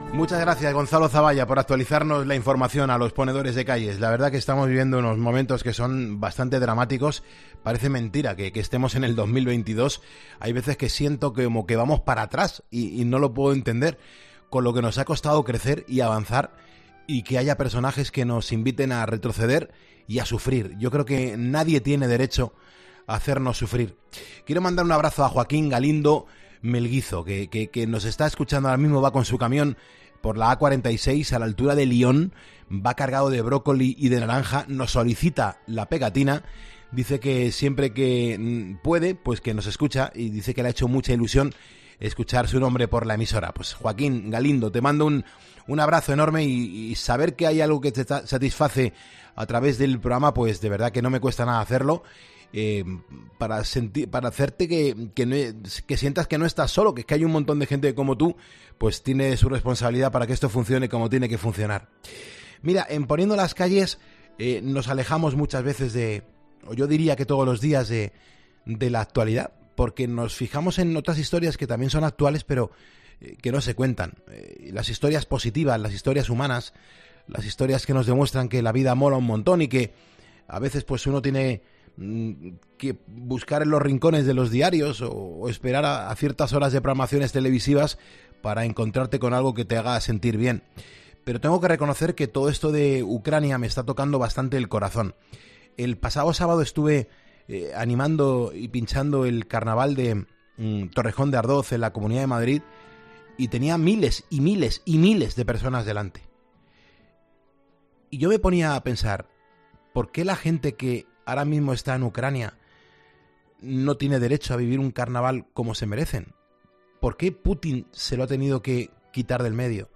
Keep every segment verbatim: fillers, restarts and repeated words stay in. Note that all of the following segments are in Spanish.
Muchas gracias, Gonzalo Zavalla, por actualizarnos la información a los ponedores de calles. La verdad que estamos viviendo unos momentos que son bastante dramáticos. Parece mentira que, que estemos en el dos mil veintidós. Hay veces que siento que como que vamos para atrás y, y no lo puedo entender, con lo que nos ha costado crecer y avanzar, y que haya personajes que nos inviten a retroceder y a sufrir. Yo creo que nadie tiene derecho a hacernos sufrir. Quiero mandar un abrazo a Joaquín Galindo Melguizo, que, que, que nos está escuchando ahora mismo. Va con su camión por la A cuarenta y seis a la altura de Lyon, va cargado de brócoli y de naranja, nos solicita la pegatina, dice que siempre que puede, pues que nos escucha, y dice que le ha hecho mucha ilusión escuchar su nombre por la emisora. Pues Joaquín Galindo, te mando un, un abrazo enorme, y, y saber que hay algo que te satisface a través del programa, pues de verdad que no me cuesta nada hacerlo. Eh, para sentir, para hacerte que, que, no, que sientas que no estás solo, que es que hay un montón de gente como tú, pues tiene su responsabilidad para que esto funcione como tiene que funcionar. Mira, en Poniendo las Calles eh, nos alejamos muchas veces de, o yo diría que todos los días, de, de la actualidad, porque nos fijamos en otras historias que también son actuales, pero eh, que no se cuentan. Eh, las historias positivas, las historias humanas, las historias que nos demuestran que la vida mola un montón, y que a veces pues uno tiene que buscar en los rincones de los diarios o, o esperar a, a ciertas horas de programaciones televisivas para encontrarte con algo que te haga sentir bien. Pero tengo que reconocer que todo esto de Ucrania me está tocando bastante el corazón. El pasado sábado estuve eh, animando y pinchando el carnaval de mm, Torrejón de Ardoz en la Comunidad de Madrid, y tenía miles y miles y miles de personas delante. Y yo me ponía a pensar, ¿por qué la gente que ahora mismo está en Ucrania no tiene derecho a vivir un carnaval como se merecen? ¿Por qué Putin se lo ha tenido que quitar del medio?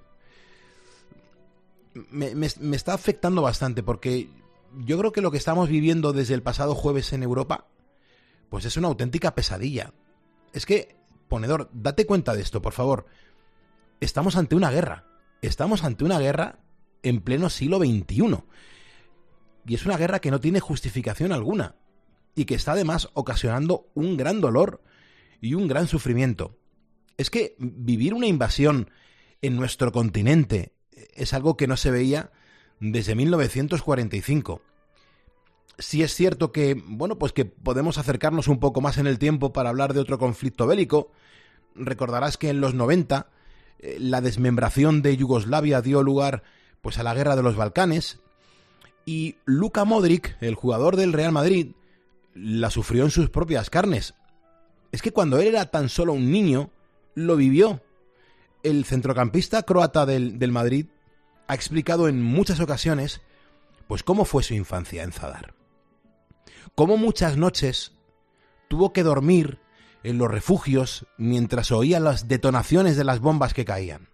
Me, me, me está afectando bastante, porque yo creo que lo que estamos viviendo desde el pasado jueves en Europa, pues es una auténtica pesadilla. Es que, ponedor, date cuenta de esto, por favor. Estamos ante una guerra. Estamos ante una guerra en pleno siglo veintiuno. Y es una guerra que no tiene justificación alguna, y que está además ocasionando un gran dolor y un gran sufrimiento. Es que vivir una invasión en nuestro continente es algo que no se veía desde mil novecientos cuarenta y cinco. Sí es cierto que, bueno, pues que podemos acercarnos un poco más en el tiempo para hablar de otro conflicto bélico. Recordarás que en los noventa eh, la desmembración de Yugoslavia dio lugar pues a la guerra de los Balcanes. Y Luka Modric, el jugador del Real Madrid, la sufrió en sus propias carnes. Es que cuando él era tan solo un niño, lo vivió. El centrocampista croata del, del Madrid ha explicado en muchas ocasiones pues cómo fue su infancia en Zadar. Cómo muchas noches tuvo que dormir en los refugios mientras oía las detonaciones de las bombas que caían.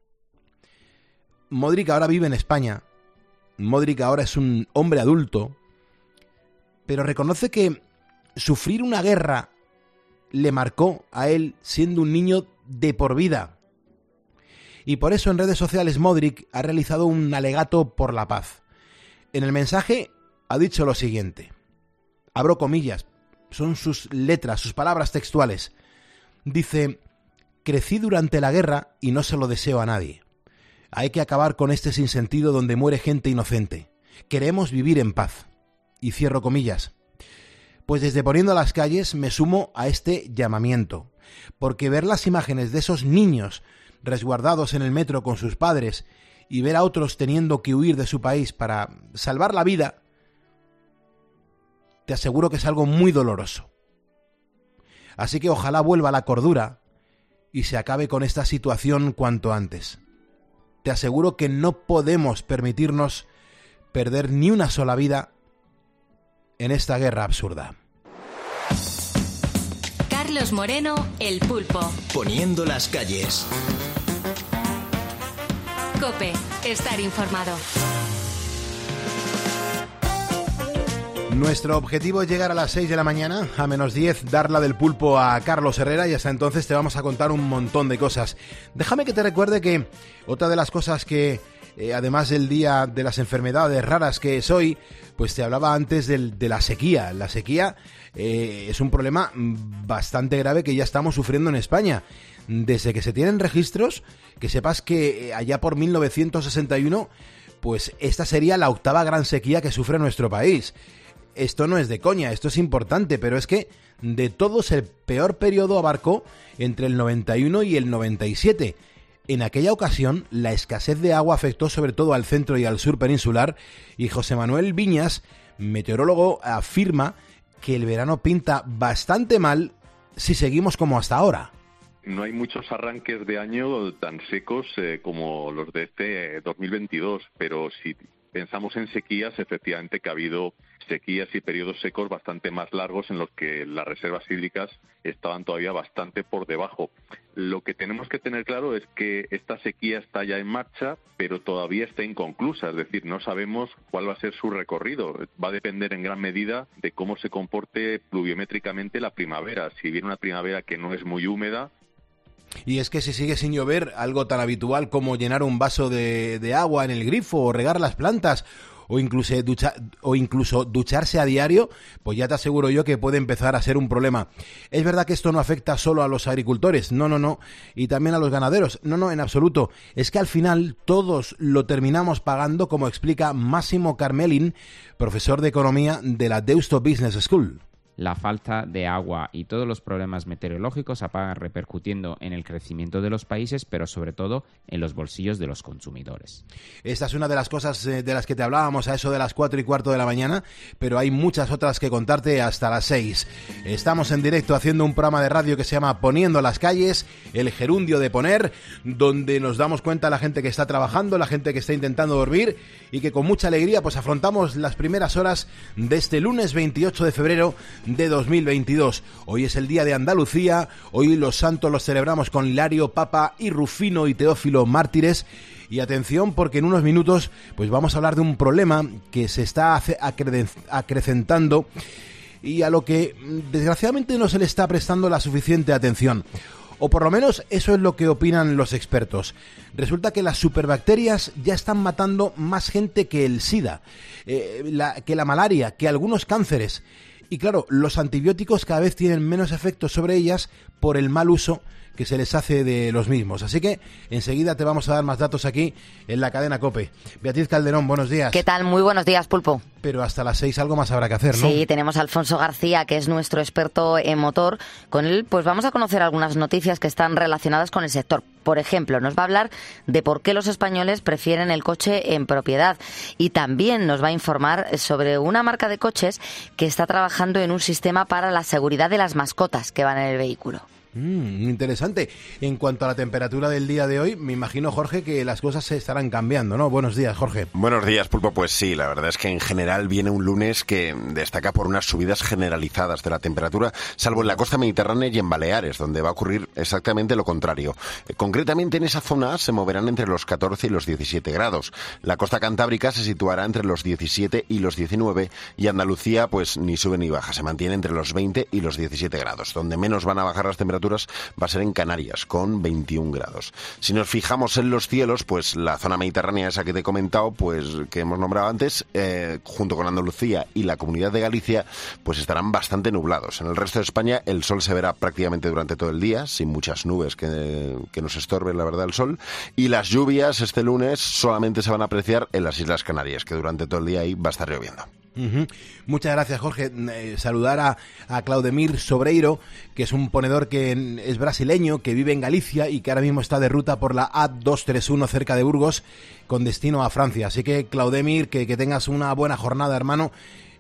Modric ahora vive en España. Modric ahora es un hombre adulto, pero reconoce que sufrir una guerra le marcó a él siendo un niño de por vida. Y por eso en redes sociales Modric ha realizado un alegato por la paz. En el mensaje ha dicho lo siguiente, abro comillas, son sus letras, sus palabras textuales. Dice, crecí durante la guerra y no se lo deseo a nadie. Hay que acabar con este sinsentido donde muere gente inocente. Queremos vivir en paz. Y cierro comillas. Pues desde Poniendo las Calles me sumo a este llamamiento, porque ver las imágenes de esos niños resguardados en el metro con sus padres y ver a otros teniendo que huir de su país para salvar la vida, te aseguro que es algo muy doloroso. Así que ojalá vuelva la cordura y se acabe con esta situación cuanto antes. Te aseguro que no podemos permitirnos perder ni una sola vida en esta guerra absurda. Carlos Moreno, El Pulpo. Poniendo las Calles. COPE, estar informado. Nuestro objetivo es llegar a las seis de la mañana, a menos diez, dar la del pulpo a Carlos Herrera, y hasta entonces te vamos a contar un montón de cosas. Déjame que te recuerde que otra de las cosas que, eh, además del día de las enfermedades raras que es hoy, pues te hablaba antes del, de la sequía. La sequía eh, es un problema bastante grave que ya estamos sufriendo en España. desde que se tienen registros, que sepas que allá por mil novecientos sesenta y uno, pues esta sería la octava gran sequía que sufre nuestro país. Esto no es de coña, esto es importante, pero es que de todos el peor periodo abarcó entre el noventa y uno y el noventa y siete. En aquella ocasión, la escasez de agua afectó sobre todo al centro y al sur peninsular, y José Manuel Viñas, meteorólogo, afirma que el verano pinta bastante mal si seguimos como hasta ahora. No hay muchos arranques de año tan secos eh, como los de este eh, dos mil veintidós, pero si pensamos en sequías, efectivamente que ha habido sequías y periodos secos bastante más largos en los que las reservas hídricas estaban todavía bastante por debajo. Lo que tenemos que tener claro es que esta sequía está ya en marcha, pero todavía está inconclusa, es decir, no sabemos cuál va a ser su recorrido. Va a depender en gran medida de cómo se comporte pluviométricamente la primavera. Si viene una primavera que no es muy húmeda. Y es que si sigue sin llover, algo tan habitual como llenar un vaso de, de agua en el grifo o regar las plantas, o incluso, ducha, o incluso ducharse a diario, pues ya te aseguro yo que puede empezar a ser un problema. Es verdad que esto no afecta solo a los agricultores, no, no, no, y también a los ganaderos, no, no, en absoluto. Es que al final todos lo terminamos pagando, como explica Máximo Carmelin, profesor de economía de la Deusto Business School. La falta de agua y todos los problemas meteorológicos acaban repercutiendo en el crecimiento de los países, pero sobre todo en los bolsillos de los consumidores. Esta es una de las cosas de las que te hablábamos a eso de las cuatro y cuarto de la mañana, pero hay muchas otras que contarte hasta las seis. Estamos en directo haciendo un programa de radio que se llama Poniendo las calles, el gerundio de poner, donde nos damos cuenta la gente que está trabajando, la gente que está intentando dormir y que con mucha alegría pues afrontamos las primeras horas de este lunes veintiocho de febrero de dos mil veintidós. Hoy es el día de Andalucía, hoy los santos los celebramos con Hilario, Papa y Rufino y Teófilo mártires. Y atención, porque en unos minutos pues vamos a hablar de un problema que se está acrecentando y a lo que desgraciadamente no se le está prestando la suficiente atención. O por lo menos eso es lo que opinan los expertos. Resulta que las superbacterias ya están matando más gente que el SIDA, eh, la, que la malaria, que algunos cánceres. Y claro, los antibióticos cada vez tienen menos efecto sobre ellas por el mal uso que se les hace de los mismos. Así que enseguida te vamos a dar más datos aquí en la cadena COPE. Beatriz Calderón, buenos días. ¿Qué tal? Muy buenos días, Pulpo. Pero hasta las seis algo más habrá que hacer, ¿no? Sí, tenemos a Alfonso García, que es nuestro experto en motor. Con él pues vamos a conocer algunas noticias que están relacionadas con el sector. Por ejemplo, nos va a hablar de por qué los españoles prefieren el coche en propiedad. Y también nos va a informar sobre una marca de coches que está trabajando en un sistema para la seguridad de las mascotas que van en el vehículo. Mm, interesante. En cuanto a la temperatura del día de hoy, me imagino, Jorge, que las cosas se estarán cambiando, ¿no? Buenos días, Jorge. Buenos días, Pulpo. Pues sí, la verdad es que en general viene un lunes que destaca por unas subidas generalizadas de la temperatura, salvo en la costa mediterránea y en Baleares, donde va a ocurrir exactamente lo contrario. Concretamente en esa zona se moverán entre los catorce y los diecisiete grados. La costa cantábrica se situará entre los diecisiete y los diecinueve y Andalucía pues ni sube ni baja, se mantiene entre los veinte y los diecisiete grados. Donde menos van a bajar las temperaturas va a ser en Canarias, con veintiún grados. Si nos fijamos en los cielos, pues la zona mediterránea esa que te he comentado, pues que hemos nombrado antes, eh, junto con Andalucía y la Comunidad de Galicia, pues estarán bastante nublados. En el resto de España el sol se verá prácticamente durante todo el día, sin muchas nubes que, que nos estorben, la verdad, el sol. Y las lluvias este lunes solamente se van a apreciar en las Islas Canarias, que durante todo el día ahí va a estar lloviendo. Uh-huh. Muchas gracias, Jorge. Eh, saludar a, a Claudemir Sobreiro, que es un ponedor que es brasileño, que vive en Galicia y que ahora mismo está de ruta por la A doscientos treinta y uno cerca de Burgos, con destino a Francia. Así que, Claudemir, que, que tengas una buena jornada, hermano,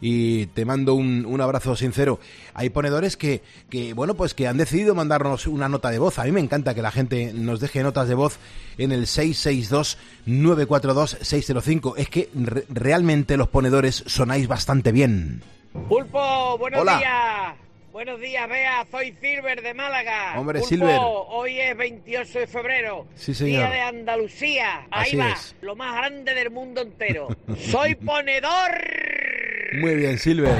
y te mando un, un abrazo sincero. Hay ponedores que, que, bueno, pues que han decidido mandarnos una nota de voz. A mí me encanta que la gente nos deje notas de voz en el seis seis dos, nueve cuatro dos, seis cero cinco. Es que re- realmente los ponedores sonáis bastante bien. Pulpo, buenos Hola. días. Buenos días, Bea, soy Silver de Málaga. Hombre, Pulpo, Silver. hoy es veintiocho de febrero. Sí, señor. Día de Andalucía. Ahí Así va, es. lo más grande del mundo entero. Soy ponedor. Muy bien, Silver.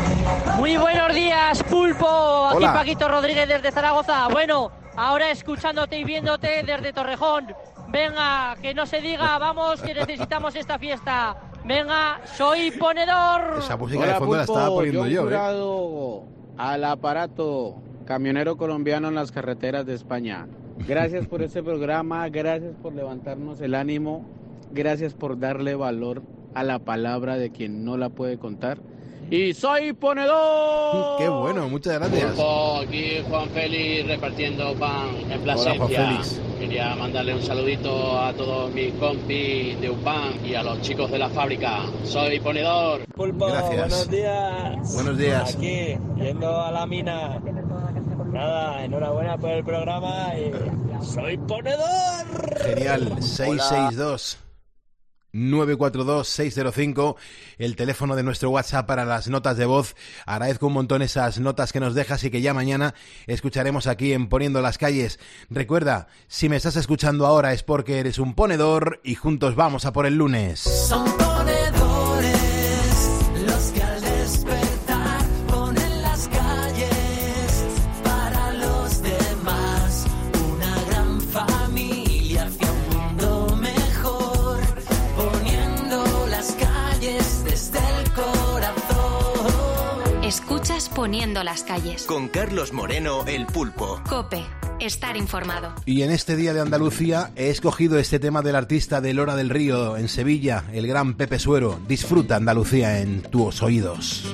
Muy buenos días, Pulpo. Aquí Hola. Paquito Rodríguez desde Zaragoza. Bueno, ahora escuchándote y viéndote desde Torrejón. Venga, que no se diga, vamos, que necesitamos esta fiesta. Venga, soy ponedor. Esa música de fondo la estaba poniendo yo, ¿eh? Al aparato camionero colombiano en las carreteras de España. Gracias por este programa, gracias por levantarnos el ánimo, gracias por darle valor a la palabra de quien no la puede contar. ¡Y soy ponedor! ¡Qué bueno! Muchas gracias. Pulpo, aquí Juan Félix repartiendo pan en Plasencia. Hola, Juan Félix. Quería mandarle un saludito a todos mis compis de UPAN y a los chicos de la fábrica. Soy ponedor. Pulpo, Gracias. buenos días. Buenos días. Aquí, yendo a la mina. Nada, enhorabuena por el programa y soy ponedor. Genial. seis seis dos nueve cuatro dos seis cero cinco, el teléfono de nuestro WhatsApp para las notas de voz. Agradezco un montón esas notas que nos dejas y que ya mañana escucharemos aquí en Poniendo las Calles. Recuerda, si me estás escuchando ahora es porque eres un ponedor y juntos vamos a por el lunes. Son ponedores los que al despertar ponen las calles para los demás, una gran familia hacia un mundo mejor, poniendo las calles desde el corazón. Escuchas Poniendo las Calles. Con Carlos Moreno, el Pulpo. COPE. Estar informado. Y en este día de Andalucía he escogido este tema del artista de Lora del Río en Sevilla, el gran Pepe Suero. Disfruta Andalucía en tus oídos.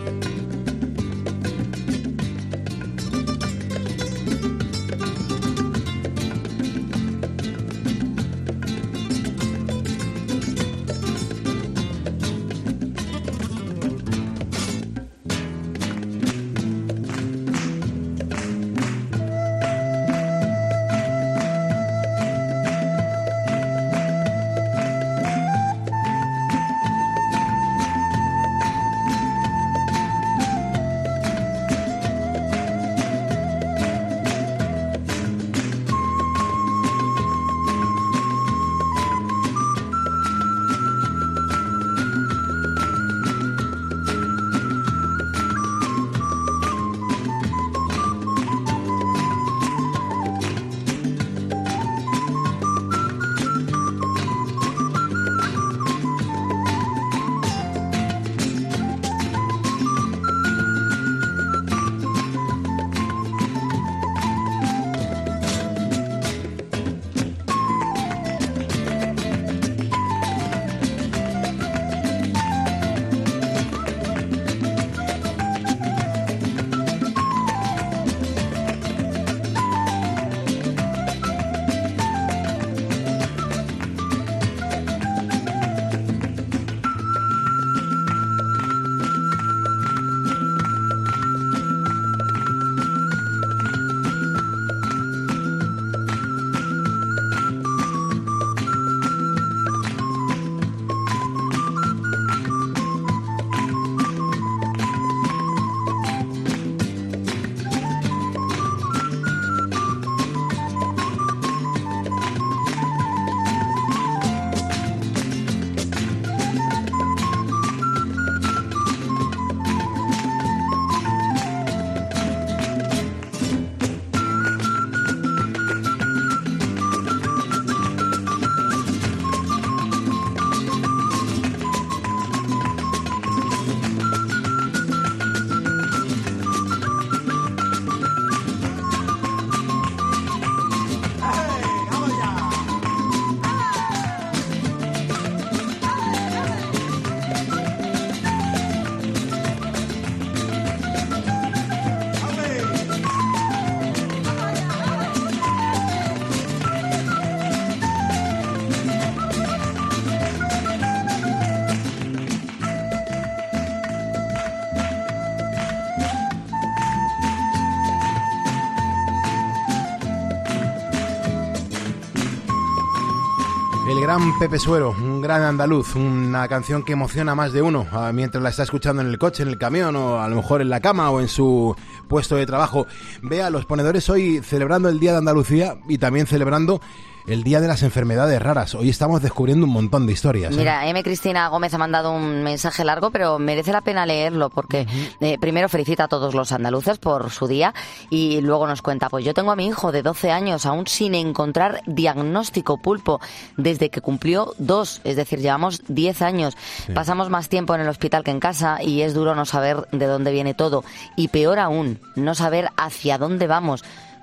El gran Pepe Suero, un gran andaluz, una canción que emociona a más de uno mientras la está escuchando en el coche, en el camión o a lo mejor en la cama o en su puesto de trabajo. Vea, los ponedores hoy celebrando el Día de Andalucía y también celebrando el Día de las Enfermedades Raras. Hoy estamos descubriendo un montón de historias, ¿eh? Mira, M. Cristina Gómez ha mandado un mensaje largo, pero merece la pena leerlo porque uh-huh. eh, primero felicita a todos los andaluces por su día y luego nos cuenta, pues yo tengo a mi hijo de doce años aún sin encontrar diagnóstico, Pulpo, desde que cumplió dos, es decir, llevamos diez años. Sí. Pasamos más tiempo en el hospital que en casa y es duro no saber de dónde viene todo y peor aún, no saber hacia dónde vamos.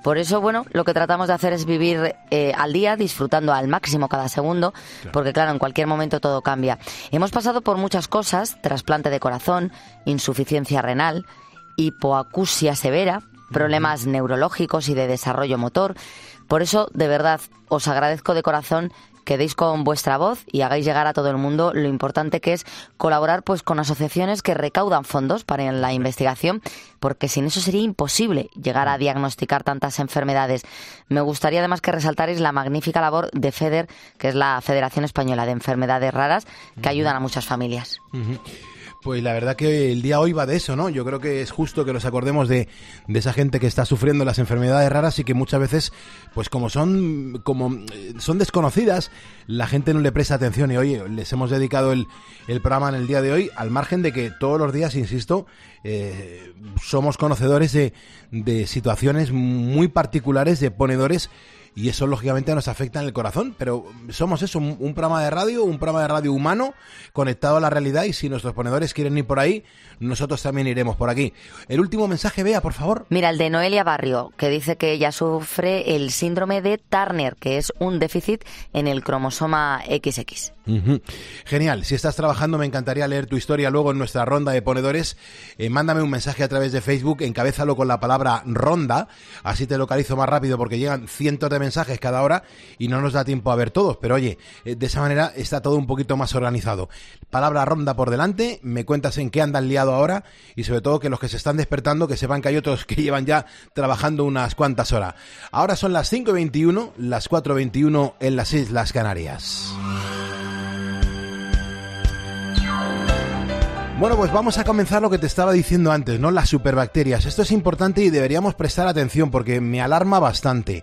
Por eso, bueno, lo que tratamos de hacer es vivir eh, al día, disfrutando al máximo cada segundo, claro. porque claro, en cualquier momento todo cambia. Hemos pasado por muchas cosas: trasplante de corazón, insuficiencia renal, hipoacusia severa, problemas neurológicos y de desarrollo motor. Por eso, de verdad, os agradezco de corazón que deis con vuestra voz y hagáis llegar a todo el mundo lo importante que es colaborar pues con asociaciones que recaudan fondos para la investigación, porque sin eso sería imposible llegar a diagnosticar tantas enfermedades. Me gustaría además que resaltarais la magnífica labor de FEDER, que es la Federación Española de Enfermedades Raras, que ayudan a muchas familias. Uh-huh. Pues la verdad que el día hoy va de eso, ¿no? Yo creo que es justo que nos acordemos de, de esa gente que está sufriendo las enfermedades raras y que muchas veces, pues como son como son desconocidas, la gente no le presta atención. Y oye, les hemos dedicado el, el programa en el día de hoy, al margen de que todos los días, insisto, eh, somos conocedores de, de situaciones muy particulares de ponedores. Y eso, lógicamente, nos afecta en el corazón, pero somos eso, un, un programa de radio, un programa de radio humano, conectado a la realidad, y si nuestros ponedores quieren ir por ahí, nosotros también iremos por aquí. El último mensaje, Bea, por favor. Mira, el de Noelia Barrio, que dice que ella sufre el síndrome de Turner, que es un déficit en el cromosoma equis equis. Uh-huh. Genial, si estás trabajando me encantaría leer tu historia luego en nuestra ronda de ponedores. Eh, mándame un mensaje a través de Facebook, encabézalo con la palabra ronda, así te localizo más rápido porque llegan cientos de mensajes cada hora y no nos da tiempo a ver todos, pero oye, eh, de esa manera está todo un poquito más organizado. Palabra ronda por delante, me cuentas en qué andan liado ahora y sobre todo que los que se están despertando que sepan que hay otros que llevan ya trabajando unas cuantas horas. Ahora son las cinco y veintiuno, las cuatro y veintiuno en las Islas Canarias. Bueno, pues vamos a comenzar lo que te estaba diciendo antes, ¿no? Las superbacterias. Esto es importante y deberíamos prestar atención porque me alarma bastante.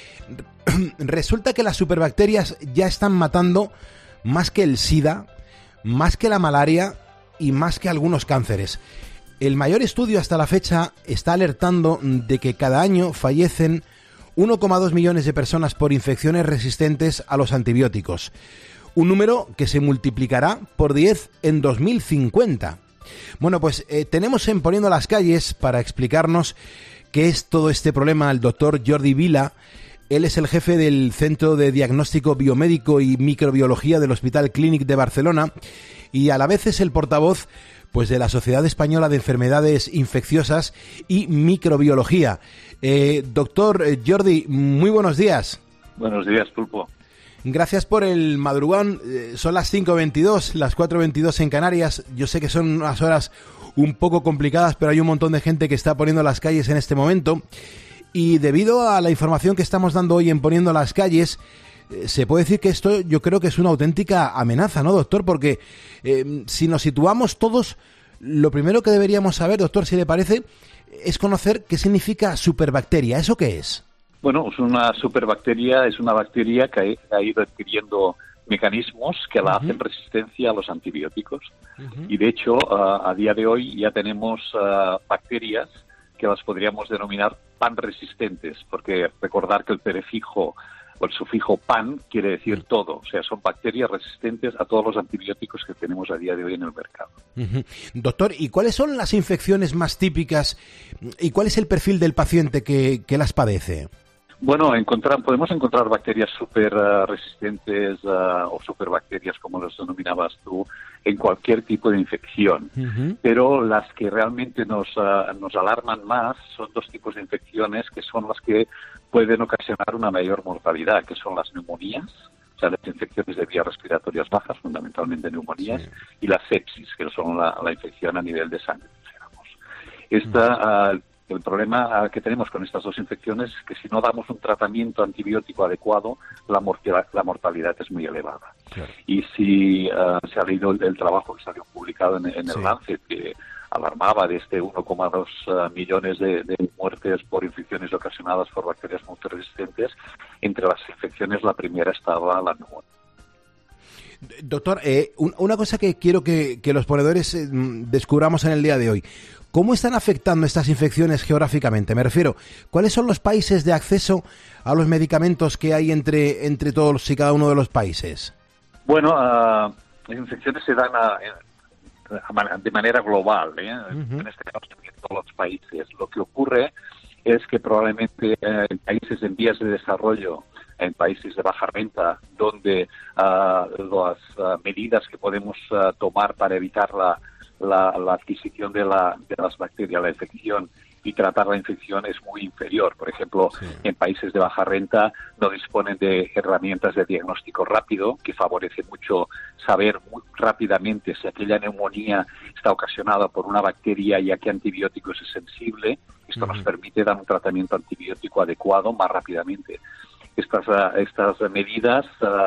Resulta que las superbacterias ya están matando más que el SIDA, más que la malaria y más que algunos cánceres. El mayor estudio hasta la fecha está alertando de que cada año fallecen uno coma dos millones de personas por infecciones resistentes a los antibióticos. Un número que se multiplicará por diez en dos mil cincuenta. Bueno, pues eh, tenemos en Poniendo las Calles para explicarnos qué es todo este problema al doctor Jordi Vila. Él es el jefe del Centro de Diagnóstico Biomédico y Microbiología del Hospital Clínic de Barcelona y a la vez es el portavoz pues de la Sociedad Española de Enfermedades Infecciosas y Microbiología. Eh, doctor Jordi, muy buenos días. Buenos días, Pulpo. Gracias por el madrugón. Son las cinco y veintidós, las cuatro y veintidós en Canarias. Yo sé que son unas horas un poco complicadas, pero hay un montón de gente que está poniendo las calles en este momento. Y debido a la información que estamos dando hoy en Poniendo las Calles, eh, se puede decir que esto yo creo que es una auténtica amenaza, ¿no, doctor? Porque eh, si nos situamos todos, lo primero que deberíamos saber, doctor, si le parece, es conocer qué significa superbacteria. ¿Eso qué es? Bueno, es una superbacteria, es una bacteria que ha ido adquiriendo mecanismos que la uh-huh. hacen resistencia a los antibióticos. Uh-huh. Y de hecho, uh, a día de hoy ya tenemos uh, bacterias que las podríamos denominar pan-resistentes, porque recordar que el prefijo o el sufijo pan quiere decir todo, o sea, son bacterias resistentes a todos los antibióticos que tenemos a día de hoy en el mercado. Uh-huh. Doctor, ¿y cuáles son las infecciones más típicas y cuál es el perfil del paciente que, que las padece? Bueno, encontrar, podemos encontrar bacterias súper uh, resistentes uh, o superbacterias, como las denominabas tú, en cualquier tipo de infección. Uh-huh. Pero las que realmente nos, uh, nos alarman más son dos tipos de infecciones que son las que pueden ocasionar una mayor mortalidad, que son las neumonías, o sea, las infecciones de vías respiratorias bajas, fundamentalmente neumonías, sí. y la sepsis, que son la, la infección a nivel de sangre, digamos. Esta... Uh, El problema que tenemos con estas dos infecciones es que si no damos un tratamiento antibiótico adecuado, la mortalidad, la mortalidad es muy elevada. Claro. Y si uh, se ha leído el, el trabajo que salió publicado en, en el sí. Lancet, que alarmaba de este uno coma dos uh, millones de, de muertes por infecciones ocasionadas por bacterias multiresistentes, entre las infecciones la primera estaba la neumonía. Doctor, eh, una cosa que quiero que, que los ponedores eh, descubramos en el día de hoy. ¿Cómo están afectando estas infecciones geográficamente? Me refiero, ¿cuáles son los países de acceso a los medicamentos que hay entre, entre todos y cada uno de los países? Bueno, uh, las infecciones se dan a, a, de manera global, ¿eh? Uh-huh. En este caso en todos los países. Lo que ocurre es que probablemente eh, en países en vías de desarrollo, en países de baja renta, donde uh, las uh, medidas que podemos uh, tomar para evitar la, la, la adquisición de, la, de las bacterias, la infección, y tratar la infección es muy inferior. Por ejemplo, sí. en países de baja renta no disponen de herramientas de diagnóstico rápido que favorece mucho saber muy rápidamente si aquella neumonía está ocasionada por una bacteria y a qué antibióticos es sensible. Esto uh-huh. nos permite dar un tratamiento antibiótico adecuado más rápidamente. Estas, uh, estas medidas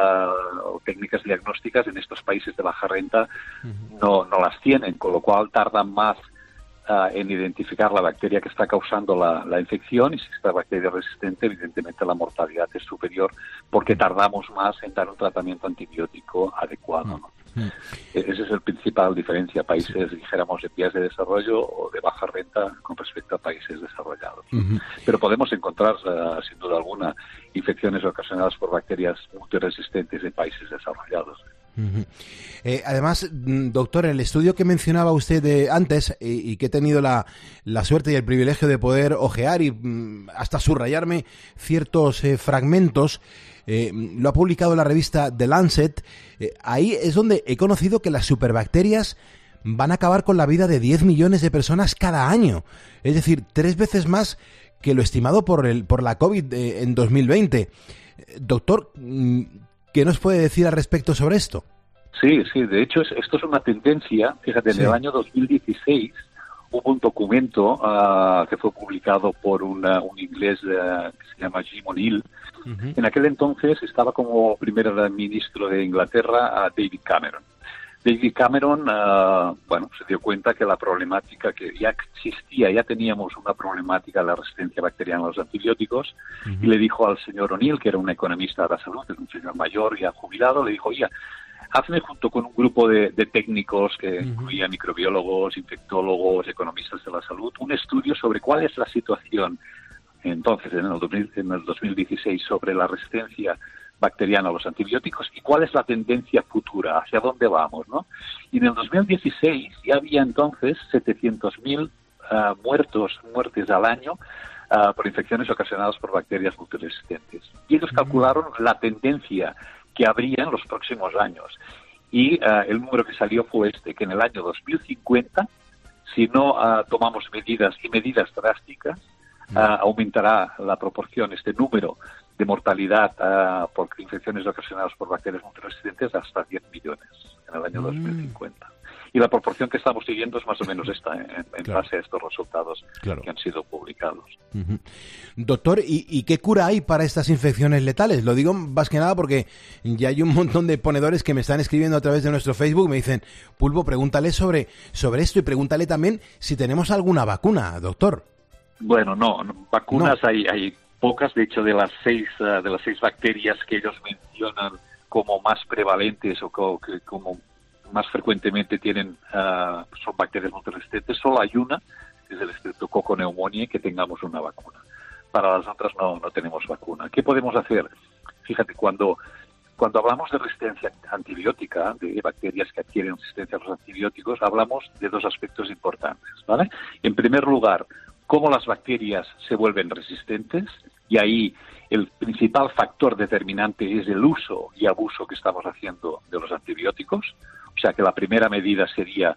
uh, o técnicas diagnósticas en estos países de baja renta uh-huh. no, no las tienen, con lo cual tardan más Uh, en identificar la bacteria que está causando la, la infección, y si esta bacteria es resistente, evidentemente la mortalidad es superior porque tardamos más en dar un tratamiento antibiótico adecuado, ¿no? Mm. Esa es la principal diferencia, países, dijéramos, de vías de desarrollo o de baja renta con respecto a países desarrollados. Uh-huh. Pero podemos encontrar, uh, sin duda alguna, infecciones ocasionadas por bacterias multiresistentes en países desarrollados. Uh-huh. Eh, además, doctor, el estudio que mencionaba usted de antes y, y que he tenido la, la suerte y el privilegio de poder ojear y mm, hasta subrayarme ciertos eh, fragmentos, eh, lo ha publicado la revista The Lancet. Eh, ahí es donde he conocido que las superbacterias van a acabar con la vida de diez millones de personas cada año, es decir, tres veces más que lo estimado por, el, por la COVID eh, en dos mil veinte. Eh, doctor, ¿qué nos puede decir al respecto sobre esto? Sí, sí, de hecho es, esto es una tendencia. Fíjate, sí. En el año dos mil dieciséis hubo un documento uh, que fue publicado por una, un inglés uh, que se llama Jim O'Neill. Uh-huh. En aquel entonces estaba como primer ministro de Inglaterra uh, David Cameron. David Cameron, uh, bueno, se dio cuenta que la problemática que ya existía, ya teníamos una problemática de la resistencia bacteriana a los antibióticos, uh-huh. y le dijo al señor O'Neill, que era un economista de la salud, es un señor mayor ya jubilado, le dijo, oye, hazme junto con un grupo de, de técnicos que uh-huh. incluía microbiólogos, infectólogos, economistas de la salud, un estudio sobre cuál es la situación entonces en el, dos mil, en el dos mil dieciséis sobre la resistencia bacteriana a los antibióticos y cuál es la tendencia futura, hacia dónde vamos, ¿no? Y en el dos mil dieciséis ya había entonces setecientos mil uh, muertos, muertes al año uh, por infecciones ocasionadas por bacterias multiresistentes. Y ellos calcularon la tendencia que habría en los próximos años. Y uh, el número que salió fue este, que en el año dos mil cincuenta, si no uh, tomamos medidas y medidas drásticas, uh, aumentará la proporción, este número de mortalidad uh, por infecciones ocasionadas por bacterias multiresistentes hasta diez millones en el año mm. dos mil cincuenta. Y la proporción que estamos siguiendo es más o menos esta, en, en claro. base a estos resultados claro. que han sido publicados. Uh-huh. Doctor, ¿y, ¿y qué cura hay para estas infecciones letales? Lo digo más que nada porque ya hay un montón de ponedores que me están escribiendo a través de nuestro Facebook, me dicen, Pulpo, pregúntale sobre, sobre esto y pregúntale también si tenemos alguna vacuna, doctor. Bueno, no, no vacunas no. hay... hay pocas, de hecho, de las seis uh, de las seis bacterias que ellos mencionan como más prevalentes o co- que como más frecuentemente tienen uh, son bacterias multiresistentes, solo hay una, que es el Streptococcus pneumoniae, que tengamos una vacuna. Para las otras no, no tenemos vacuna. ¿Qué podemos hacer? Fíjate, cuando cuando hablamos de resistencia antibiótica, de bacterias que adquieren resistencia a los antibióticos, hablamos de dos aspectos importantes, ¿vale? En primer lugar, cómo las bacterias se vuelven resistentes, y ahí el principal factor determinante es el uso y abuso que estamos haciendo de los antibióticos. O sea que la primera medida sería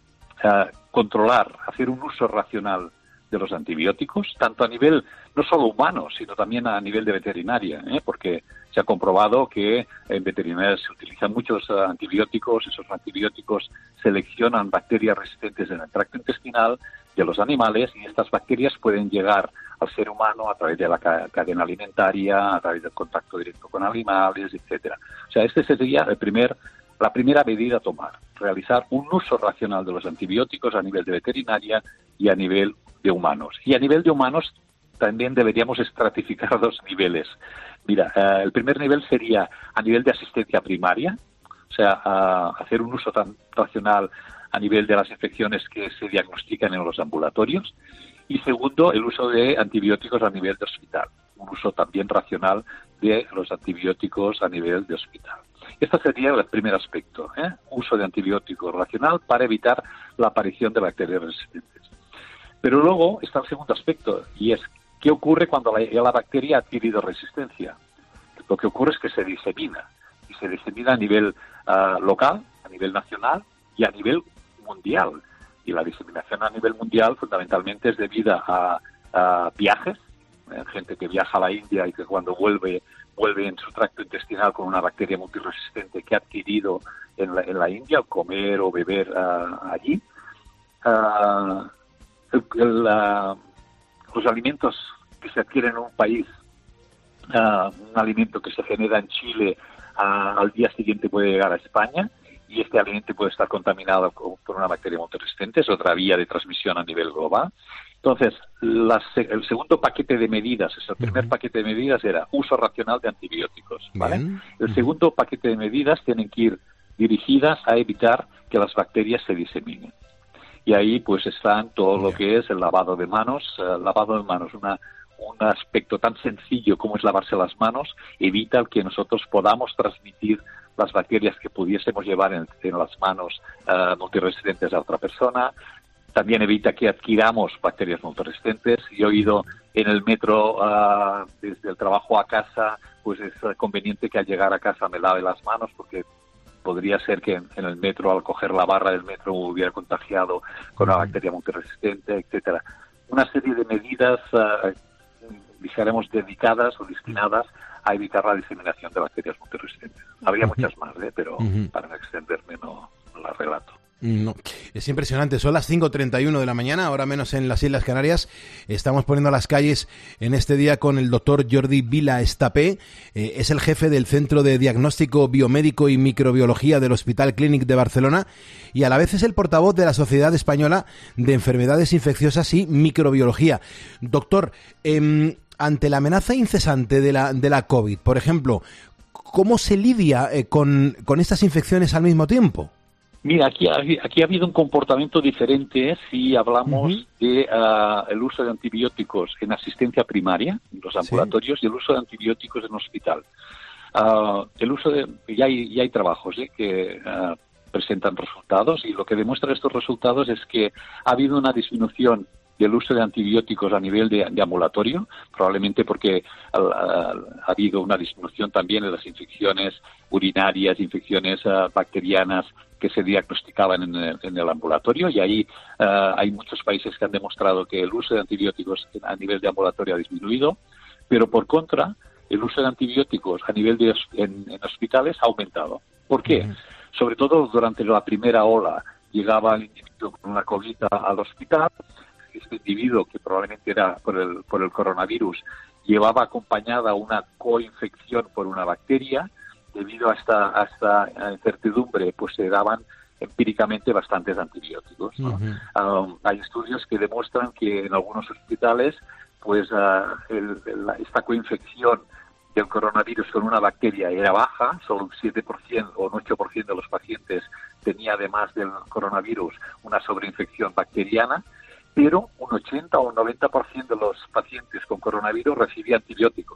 uh, controlar, hacer un uso racional de los antibióticos, tanto a nivel no solo humano, sino también a nivel de veterinaria, ¿eh? Porque se ha comprobado que en veterinaria se utilizan muchos uh, antibióticos, esos antibióticos seleccionan bacterias resistentes en el tracto intestinal de los animales, y estas bacterias pueden llegar al ser humano a través de la cadena alimentaria, a través del contacto directo con animales, etcétera. O sea, este sería el primer, la primera medida a tomar, realizar un uso racional de los antibióticos a nivel de veterinaria y a nivel de humanos. Y a nivel de humanos también deberíamos estratificar dos niveles. Mira, eh, el primer nivel sería a nivel de asistencia primaria, o sea, a hacer un uso tan racional a nivel de las infecciones que se diagnostican en los ambulatorios. Y segundo, el uso de antibióticos a nivel de hospital, un uso también racional de los antibióticos a nivel de hospital. Este sería el primer aspecto, ¿eh? Uso de antibióticos racional para evitar la aparición de bacterias resistentes. Pero luego está el segundo aspecto, y es ¿Qué ocurre cuando la, la bacteria ha adquirido resistencia? Lo que ocurre es que se disemina, y se disemina a nivel uh, local, a nivel nacional y a nivel mundial. Y la diseminación a nivel mundial fundamentalmente es debida a, a viajes, eh, gente que viaja a la India y que cuando vuelve, vuelve en su tracto intestinal con una bacteria multiresistente que ha adquirido en la, en la India, al comer o beber uh, allí. Uh, el, el, uh, los alimentos que se adquieren en un país, uh, un alimento que se genera en Chile, uh, al día siguiente puede llegar a España, y este alimento puede estar contaminado por una bacteria multiresistente, es otra vía de transmisión a nivel global. Entonces, la, el segundo paquete de medidas, es el primer uh-huh. paquete de medidas era uso racional de antibióticos, ¿vale? Bien. El segundo paquete de medidas tienen que ir dirigidas a evitar que las bacterias se diseminen. Y ahí pues están todo lo que es el lavado de manos, uh, lavado de manos, una un aspecto tan sencillo como es lavarse las manos, evita que nosotros podamos transmitir las bacterias que pudiésemos llevar en, en las manos uh, multiresistentes a otra persona. También evita que adquiramos bacterias multiresistentes. Yo he ido en el metro uh, desde el trabajo a casa, pues es conveniente que al llegar a casa me lave las manos, porque podría ser que en, en el metro, al coger la barra del metro, hubiera contagiado con una bacteria multiresistente, etcétera. Una serie de medidas uh, dijéramos, dedicadas o destinadas a evitar la diseminación de bacterias multiresistentes. Habría uh-huh. muchas más, ¿eh? pero uh-huh. para no extenderme no, no las relato. No, es impresionante. Son las cinco treinta y uno de la mañana, ahora menos en las Islas Canarias. Estamos poniendo las calles en este día con el doctor Jordi Vila Estapé. Eh, es el jefe del Centro de Diagnóstico Biomédico y Microbiología del Hospital Clínic de Barcelona y a la vez es el portavoz de la Sociedad Española de Enfermedades Infecciosas y Microbiología. Doctor, eh, ante la amenaza incesante de la, de la COVID, por ejemplo, ¿cómo se lidia eh, con, con estas infecciones al mismo tiempo? Mira, aquí ha, aquí ha habido un comportamiento diferente si hablamos uh-huh. de uh, el uso de antibióticos en asistencia primaria, en los ambulatorios, sí. y el uso de antibióticos en hospital. Uh, el uso de ya hay, ya hay trabajos ¿eh? que uh, presentan resultados, y lo que demuestran estos resultados es que ha habido una disminución del uso de antibióticos a nivel de, de ambulatorio, probablemente porque ha, ha, ha habido una disminución también en las infecciones urinarias, infecciones uh, bacterianas que se diagnosticaban en el, en el ambulatorio, y ahí uh, hay muchos países que han demostrado que el uso de antibióticos a nivel de ambulatorio ha disminuido, pero por contra, el uso de antibióticos a nivel de en, en hospitales ha aumentado. ¿Por qué? Uh-huh. Sobre todo durante la primera ola llegaba el individuo con una COVID al hospital. Este individuo, que probablemente era por el, por el coronavirus, llevaba acompañada una coinfección por una bacteria. Debido a esta, a esta incertidumbre, pues se daban empíricamente bastantes antibióticos, ¿no? Uh-huh. Um, hay estudios que demuestran que en algunos hospitales, pues uh, el, el, esta coinfección del coronavirus con una bacteria era baja, solo un siete por ciento o un ocho por ciento de los pacientes tenía, además del coronavirus, una sobreinfección bacteriana, pero un ochenta o un noventa por ciento de los pacientes con coronavirus recibía antibióticos.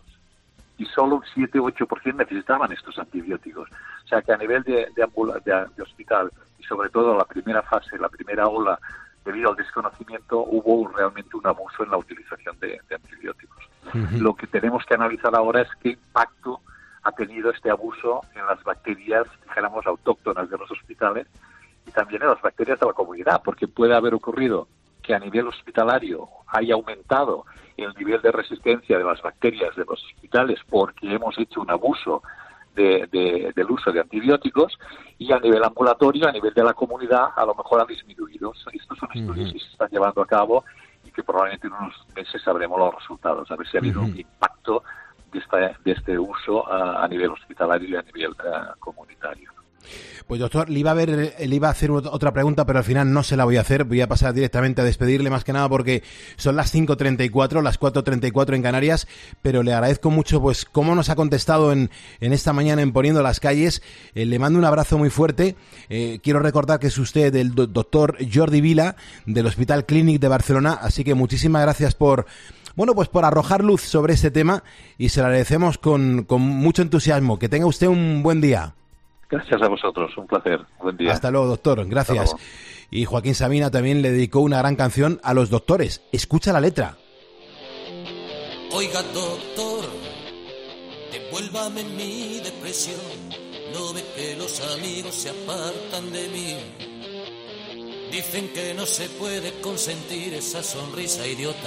Y solo un siete u ocho por ciento necesitaban estos antibióticos. O sea que a nivel de, de, ambula, de, de hospital, y sobre todo la primera fase, la primera ola, debido al desconocimiento, hubo realmente un abuso en la utilización de, de antibióticos. Uh-huh. Lo que tenemos que analizar ahora es qué impacto ha tenido este abuso en las bacterias, dijéramos, autóctonas de los hospitales y también en las bacterias de la comunidad, porque puede haber ocurrido que a nivel hospitalario haya aumentado el nivel de resistencia de las bacterias de los hospitales porque hemos hecho un abuso de, de, del uso de antibióticos, y a nivel ambulatorio, a nivel de la comunidad, a lo mejor ha disminuido. Estos son estudios uh-huh. que se están llevando a cabo y que probablemente en unos meses sabremos los resultados, a ver si ha habido uh-huh. un impacto de, esta, de este uso a, a nivel hospitalario y a nivel uh, comunitario. Pues doctor, le iba a ver, le iba a hacer otra pregunta, pero al final no se la voy a hacer. Voy a pasar directamente a despedirle, más que nada porque son las cinco treinta y cuatro, las cuatro treinta y cuatro en Canarias, pero le agradezco mucho pues cómo nos ha contestado en, en esta mañana en Poniendo las Calles. Eh, le mando un abrazo muy fuerte. Eh, quiero recordar que es usted el do- doctor Jordi Vila del Hospital Clínic de Barcelona, así que muchísimas gracias por... Bueno, pues por arrojar luz sobre este tema, y se lo agradecemos con, con mucho entusiasmo. Que tenga usted un buen día. Gracias a vosotros, un placer. Buen día. Hasta luego, doctor. Gracias. Y Joaquín Sabina también le dedicó una gran canción a los doctores. Escucha la letra. Oiga, doctor, devuélvame mi depresión. No ve que los amigos se apartan de mí. Dicen que no se puede consentir esa sonrisa idiota.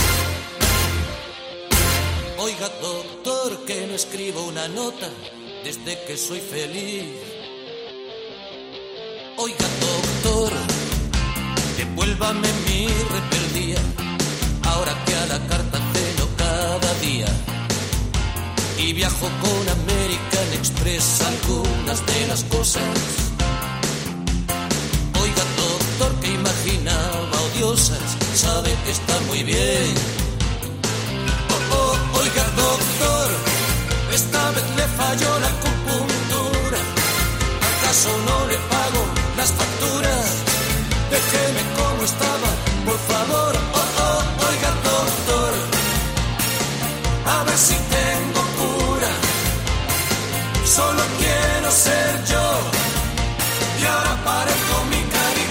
Oiga, doctor, que no escribo una nota desde que soy feliz. Oiga, doctor, devuélvame mi rebeldía, ahora que a la carta ceno cada día y viajo con American Express algunas de las cosas. Oiga, doctor, que imaginaba odiosas, sabe que está muy bien. Oh, oh, oiga, doctor, esta vez le falló la acupuntura. ¿Acaso no le pago las facturas? Déjeme como estaba, por favor. Oh, oh, oiga, doctor, a ver si tengo cura. Solo quiero ser yo y ahora parezco mi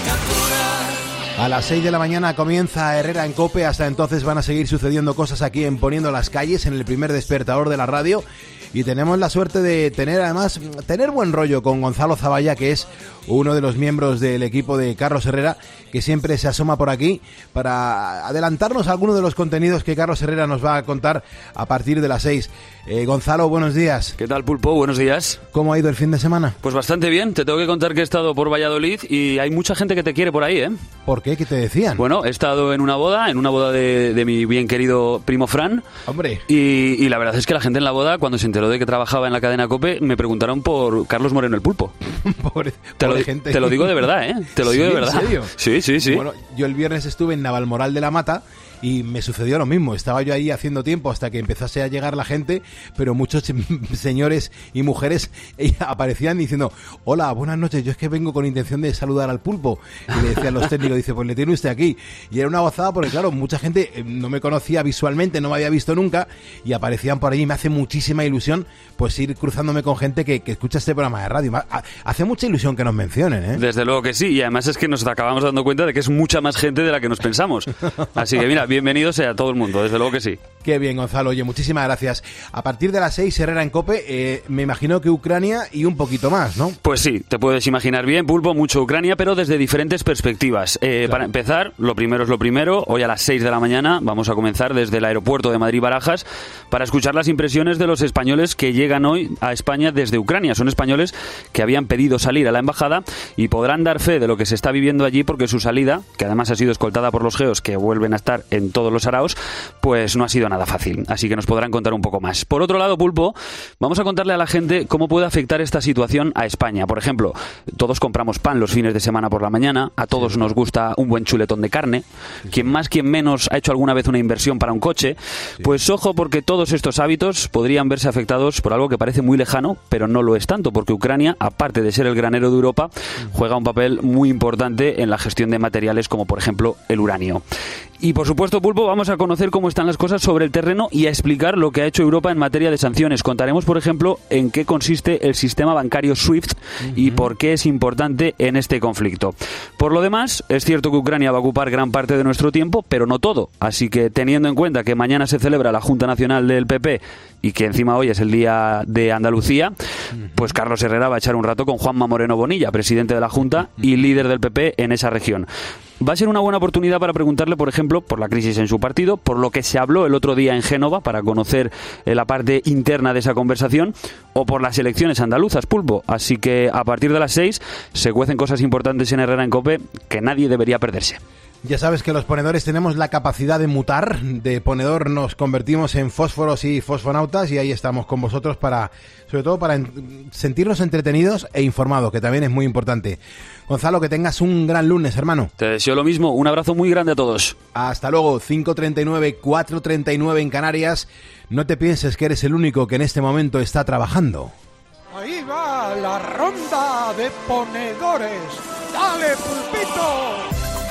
caricatura. A las seis de la mañana comienza Herrera en COPE. Hasta entonces van a seguir sucediendo cosas aquí en Poniendo las Calles, en el primer despertador de la radio. Y tenemos la suerte de tener, además, tener buen rollo con Gonzalo Zavalla, que es uno de los miembros del equipo de Carlos Herrera, que siempre se asoma por aquí para adelantarnos algunos de los contenidos que Carlos Herrera nos va a contar a partir de las seis. Eh, Gonzalo, buenos días. ¿Qué tal, Pulpo? Buenos días. ¿Cómo ha ido el fin de semana? Pues bastante bien. Te tengo que contar que he estado por Valladolid y hay mucha gente que te quiere por ahí, ¿eh? ¿Por qué? ¿Qué te decían? Bueno, he estado en una boda, en una boda de, de mi bien querido primo Fran. Hombre. Y, y la verdad es que la gente en la boda, cuando se enteró de que trabajaba en la cadena COPE, me preguntaron por Carlos Moreno el Pulpo. pobre, te, pobre lo, gente. Te lo digo de verdad, ¿eh? Te lo digo ¿Sí, de verdad. ¿En serio? Sí, sí, sí. Bueno, yo el viernes estuve en Navalmoral de la Mata y me sucedió lo mismo. Estaba yo ahí haciendo tiempo hasta que empezase a llegar la gente, pero muchos señores y mujeres aparecían diciendo: hola, buenas noches, yo es que vengo con intención de saludar al Pulpo. Y le decían los técnicos, dice, pues le tiene usted aquí. Y era una gozada porque, claro, mucha gente no me conocía visualmente, no me había visto nunca, y aparecían por ahí y me hace muchísima ilusión pues ir cruzándome con gente que, que escucha este programa de radio. Hace mucha ilusión que nos mencionen, ¿eh? Desde luego que sí, y además es que nos acabamos dando cuenta de que es mucha más gente de la que nos pensamos. Así que mira, bienvenido sea todo el mundo, desde luego que sí. Qué bien, Gonzalo. Oye, muchísimas gracias. A partir de las seis, Herrera en COPE, eh, me imagino que Ucrania y un poquito más, ¿no? Pues sí, te puedes imaginar bien, Pulpo, mucho Ucrania, pero desde diferentes perspectivas. Eh, claro. Para empezar, lo primero es lo primero. Hoy a las seis de la mañana vamos a comenzar desde el aeropuerto de Madrid-Barajas para escuchar las impresiones de los españoles que llegan hoy a España desde Ucrania. Son españoles que habían pedido salir a la embajada y podrán dar fe de lo que se está viviendo allí, porque su salida, que además ha sido escoltada por los geos que vuelven a estar en todos los araos, pues no ha sido nada fácil. Así que nos podrán contar un poco más. Por otro lado, Pulpo, vamos a contarle a la gente cómo puede afectar esta situación a España. Por ejemplo, todos compramos pan los fines de semana por la mañana, a todos nos gusta un buen chuletón de carne. Quien más, quien menos ha hecho alguna vez una inversión para un coche. Pues ojo, porque todos estos hábitos podrían verse afectados por algo que parece muy lejano, pero no lo es tanto, porque Ucrania, aparte de ser el granero de Europa, juega un papel muy importante en la gestión de materiales como, por ejemplo, el uranio. Y por supuesto, Pulpo, vamos a conocer cómo están las cosas sobre el terreno y a explicar lo que ha hecho Europa en materia de sanciones. Contaremos, por ejemplo, en qué consiste el sistema bancario SWIFT y por qué es importante en este conflicto. Por lo demás, es cierto que Ucrania va a ocupar gran parte de nuestro tiempo, pero no todo. Así que, teniendo en cuenta que mañana se celebra la Junta Nacional del P P y que encima hoy es el día de Andalucía, pues Carlos Herrera va a echar un rato con Juanma Moreno Bonilla, presidente de la Junta y líder del P P en esa región. Va a ser una buena oportunidad para preguntarle, por ejemplo, por la crisis en su partido, por lo que se habló el otro día en Génova, para conocer eh, la parte interna de esa conversación, o por las elecciones andaluzas, Pulpo. Así que a partir de las seis se cuecen cosas importantes en Herrera en COPE que nadie debería perderse. Ya sabes que los ponedores tenemos la capacidad de mutar. De ponedor nos convertimos en fósforos y fosfonautas, y ahí estamos con vosotros para, sobre todo para en, sentirnos entretenidos e informados, que también es muy importante. Gonzalo, que tengas un gran lunes, hermano. Te deseo lo mismo. Un abrazo muy grande a todos. Hasta luego. cinco treinta y nueve, cuatro treinta y nueve en Canarias. No te pienses que eres el único que en este momento está trabajando. Ahí va la ronda de ponedores. ¡Dale, Pulpito!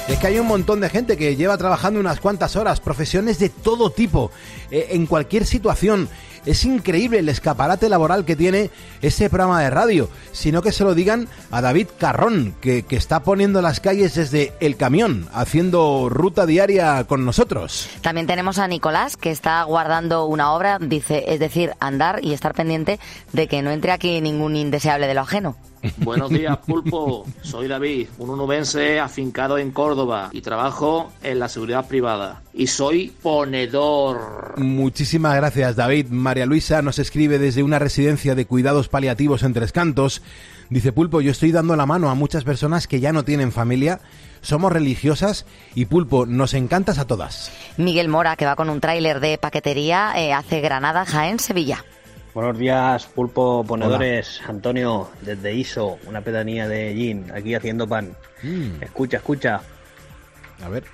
Es que hay un montón de gente que lleva trabajando unas cuantas horas, profesiones de todo tipo, eh, en cualquier situación. Es increíble el escaparate laboral que tiene este programa de radio, sino que se lo digan a David Carrón, que, que está poniendo las calles desde el camión, haciendo ruta diaria con nosotros. También tenemos a Nicolás, que está guardando una obra, dice, es decir, andar y estar pendiente de que no entre aquí ningún indeseable de lo ajeno. Buenos días, Pulpo. Soy David, un onubense afincado en Córdoba y trabajo en la seguridad privada. Y soy ponedor. Muchísimas gracias, David. María Luisa nos escribe desde una residencia de cuidados paliativos en Tres Cantos. Dice, Pulpo, yo estoy dando la mano a muchas personas que ya no tienen familia. Somos religiosas y, Pulpo, nos encantas a todas. Miguel Mora, que va con un tráiler de paquetería, eh, hace Granada, Jaén, Sevilla. Buenos días, Pulpo Ponedores. Hola. Antonio, desde Iso, una pedanía de Gin, aquí haciendo pan. Mm. Escucha, escucha. A ver.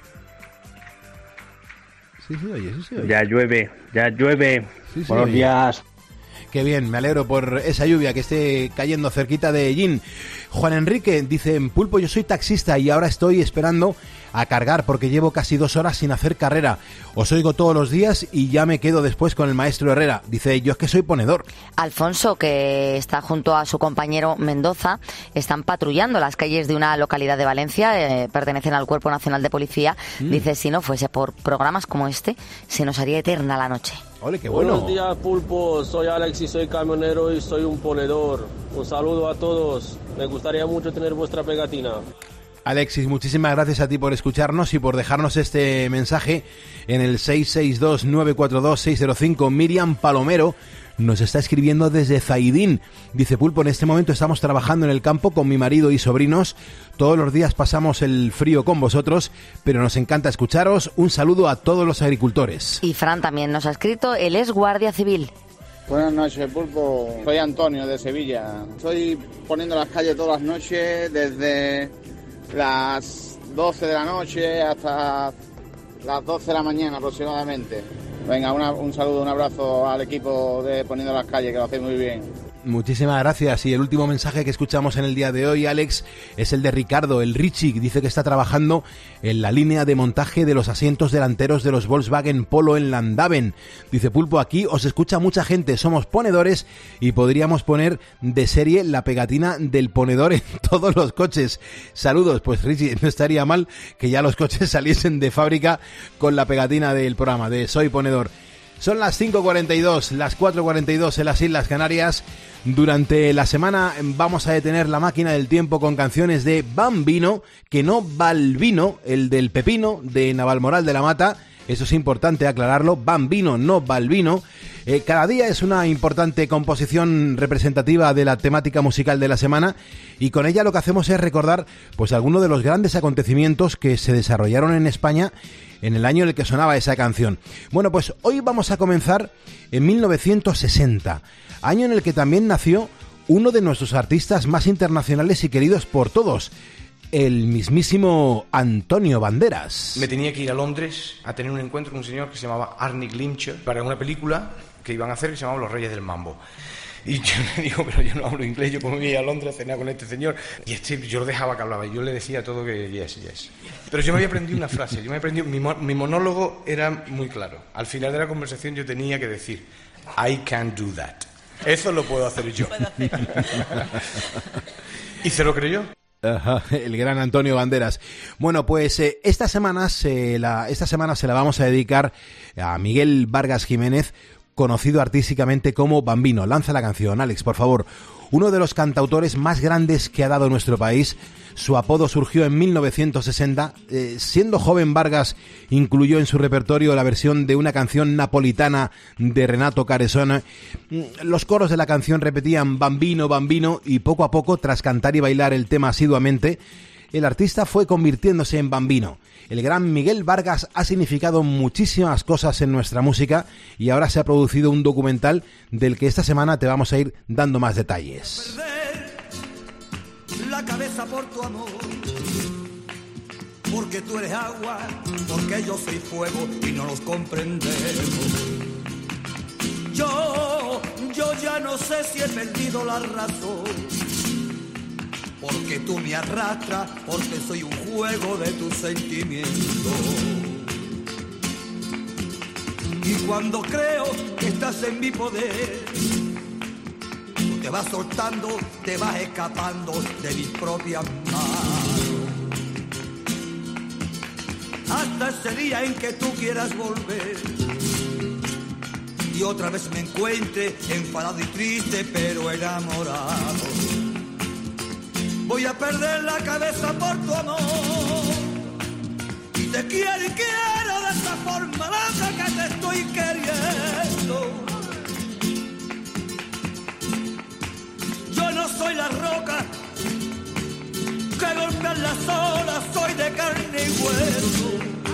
Sí, sí, oye, sí, sí, oye. Ya llueve, ya llueve. Sí, sí, Buenos oye. días. Qué bien, me alegro por esa lluvia que esté cayendo cerquita de Gin. Juan Enrique dice, Pulpo, yo soy taxista y ahora estoy esperando a cargar porque llevo casi dos horas sin hacer carrera. Os oigo todos los días y ya me quedo después con el maestro Herrera. Dice, yo es que soy ponedor. Alfonso, que está junto a su compañero Mendoza, están patrullando las calles de una localidad de Valencia, eh, pertenecen al Cuerpo Nacional de Policía. Mm. Dice, si no fuese por programas como este, se nos haría eterna la noche. Ole, qué bueno. Buenos días, Pulpo. Soy Alex y soy camionero y soy un ponedor. Un saludo a todos. Me gustaría mucho tener vuestra pegatina. Alexis, muchísimas gracias a ti por escucharnos y por dejarnos este mensaje en el seis seis dos, nueve cuatro dos, seis cero cinco. Miriam Palomero nos está escribiendo desde Zaidín. Dice, Pulpo, en este momento estamos trabajando en el campo con mi marido y sobrinos. Todos los días pasamos el frío con vosotros, pero nos encanta escucharos. Un saludo a todos los agricultores. Y Fran también nos ha escrito, él es guardia civil. Buenas noches, Pulpo. Soy Antonio, de Sevilla. Estoy poniendo las calles todas las noches, desde las doce de la noche hasta las doce de la mañana aproximadamente. Venga, una, un saludo, un abrazo al equipo de Poniendo las Calles, que lo hacéis muy bien. Muchísimas gracias. Y el último mensaje que escuchamos en el día de hoy, Alex, es el de Ricardo, el Richie, que dice que está trabajando en la línea de montaje de los asientos delanteros de los Volkswagen Polo en Landaven. Dice, Pulpo, aquí os escucha mucha gente, somos ponedores y podríamos poner de serie la pegatina del ponedor en todos los coches. Saludos. Pues Richie, no estaría mal que ya los coches saliesen de fábrica con la pegatina del programa de Soy Ponedor. Son las cinco cuarenta y dos, las cuatro cuarenta y dos en las Islas Canarias. Durante la semana vamos a detener la máquina del tiempo con canciones de Bambino, que no Balbino, el del Pepino, de Navalmoral de la Mata. Eso es importante aclararlo, Bambino, no Balbino. Eh, cada día es una importante composición representativa de la temática musical de la semana y con ella lo que hacemos es recordar pues algunos de los grandes acontecimientos que se desarrollaron en España en el año en el que sonaba esa canción. Bueno, pues hoy vamos a comenzar en mil novecientos sesenta, año en el que también nació uno de nuestros artistas más internacionales y queridos por todos, el mismísimo Antonio Banderas. Me tenía que ir a Londres a tener un encuentro con un señor que se llamaba Arnie Glimcher para una película que iban a hacer que se llamaba Los Reyes del Mambo. Y yo le digo, pero yo no hablo inglés, yo como me iba a Londres a cenar con este señor. Y este, yo lo dejaba que hablaba, y yo le decía todo que yes, yes. Pero yo me había aprendido una frase, yo me había aprendido, mi, mi monólogo era muy claro. Al final de la conversación yo tenía que decir, I can do that. Eso lo puedo hacer yo. Y se lo creyó. Ajá, el gran Antonio Banderas. Bueno, pues eh, esta semana se la, esta semana se la vamos a dedicar a Miguel Vargas Jiménez, conocido artísticamente como Bambino. Lanza la canción, Alex, por favor. Uno de los cantautores más grandes que ha dado nuestro país. Su apodo surgió en mil novecientos sesenta. Eh, siendo joven, Vargas incluyó en su repertorio la versión de una canción napolitana de Renato Carosone. Los coros de la canción repetían Bambino, Bambino, y poco a poco, tras cantar y bailar el tema asiduamente, el artista fue convirtiéndose en Bambino. El gran Miguel Vargas ha significado muchísimas cosas en nuestra música y ahora se ha producido un documental del que esta semana te vamos a ir dando más detalles. La cabeza por tu amor, porque tú eres agua, porque yo soy fuego y no los comprendemos. Yo, yo ya no sé si he perdido la razón, porque tú me arrastras, porque soy un juego de tus sentimientos. Y cuando creo que estás en mi poder, tú te vas soltando, te vas escapando de mis propias manos. Hasta ese día en que tú quieras volver y otra vez me encuentre enfadado y triste pero enamorado. Voy a perder la cabeza por tu amor y te quiero y quiero de esa forma loca que te estoy queriendo. Yo no soy la roca que golpean las olas, soy de carne y hueso.